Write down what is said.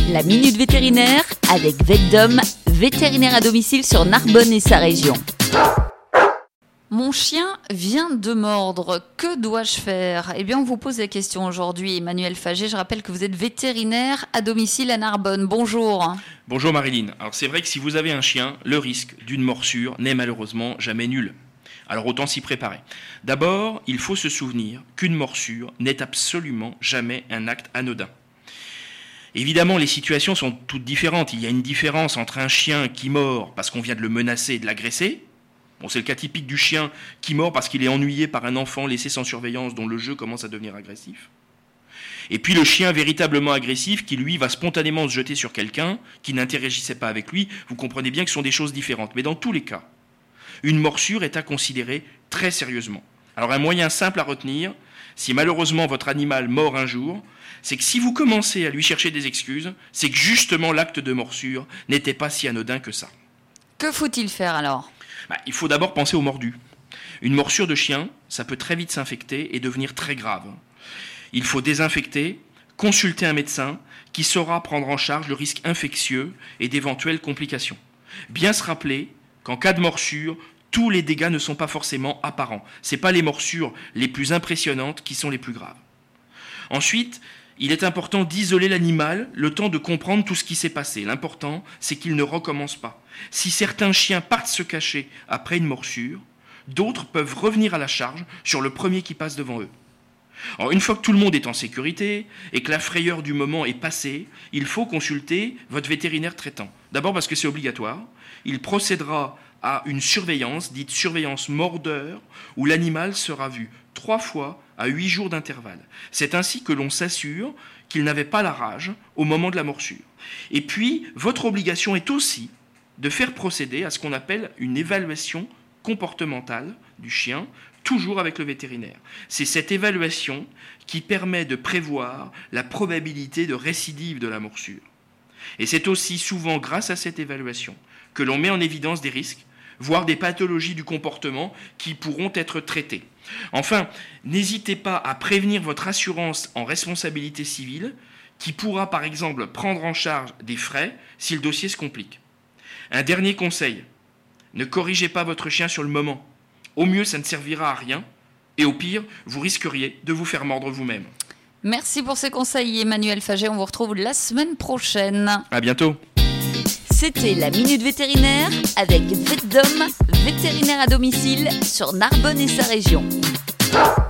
La Minute Vétérinaire avec VetDom, vétérinaire à domicile sur Narbonne et sa région. Mon chien vient de mordre, que dois-je faire ? Eh bien, on vous pose la question aujourd'hui. Emmanuel Faget, je rappelle que vous êtes vétérinaire à domicile à Narbonne. Bonjour. Bonjour Marilyn. Alors c'est vrai que si vous avez un chien, le risque d'une morsure n'est malheureusement jamais nul. Alors autant s'y préparer. D'abord, il faut se souvenir qu'une morsure n'est absolument jamais un acte anodin. Évidemment, les situations sont toutes différentes. Il y a une différence entre un chien qui mord parce qu'on vient de le menacer et de l'agresser. Bon, c'est le cas typique du chien qui mord parce qu'il est ennuyé par un enfant laissé sans surveillance dont le jeu commence à devenir agressif. Et puis le chien véritablement agressif qui, lui, va spontanément se jeter sur quelqu'un qui n'interagissait pas avec lui. Vous comprenez bien que ce sont des choses différentes. Mais dans tous les cas, une morsure est à considérer très sérieusement. Alors un moyen simple à retenir, si malheureusement votre animal mord un jour, c'est que si vous commencez à lui chercher des excuses, c'est que justement l'acte de morsure n'était pas si anodin que ça. Que faut-il faire alors ? Il faut d'abord penser au mordu. Une morsure de chien, ça peut très vite s'infecter et devenir très grave. Il faut désinfecter, consulter un médecin qui saura prendre en charge le risque infectieux et d'éventuelles complications. Bien se rappeler qu'en cas de morsure, tous les dégâts ne sont pas forcément apparents. Ce n'est pas les morsures les plus impressionnantes qui sont les plus graves. Ensuite, il est important d'isoler l'animal le temps de comprendre tout ce qui s'est passé. L'important, c'est qu'il ne recommence pas. Si certains chiens partent se cacher après une morsure, d'autres peuvent revenir à la charge sur le premier qui passe devant eux. Alors, une fois que tout le monde est en sécurité et que la frayeur du moment est passée, il faut consulter votre vétérinaire traitant. D'abord parce que c'est obligatoire. Il procédera à une surveillance, dite surveillance mordeur, où l'animal sera vu 3 fois à 8 jours d'intervalle. C'est ainsi que l'on s'assure qu'il n'avait pas la rage au moment de la morsure. Et puis, votre obligation est aussi de faire procéder à ce qu'on appelle une évaluation comportementale du chien, toujours avec le vétérinaire. C'est cette évaluation qui permet de prévoir la probabilité de récidive de la morsure. Et c'est aussi souvent grâce à cette évaluation que l'on met en évidence des risques, voire des pathologies du comportement qui pourront être traitées. Enfin, n'hésitez pas à prévenir votre assurance en responsabilité civile qui pourra par exemple prendre en charge des frais si le dossier se complique. Un dernier conseil, ne corrigez pas votre chien sur le moment. Au mieux, ça ne servira à rien et au pire, vous risqueriez de vous faire mordre vous-même. Merci pour ces conseils Emmanuel Faget, on vous retrouve la semaine prochaine. À bientôt. C'était la Minute Vétérinaire avec VetDom, vétérinaire à domicile sur Narbonne et sa région.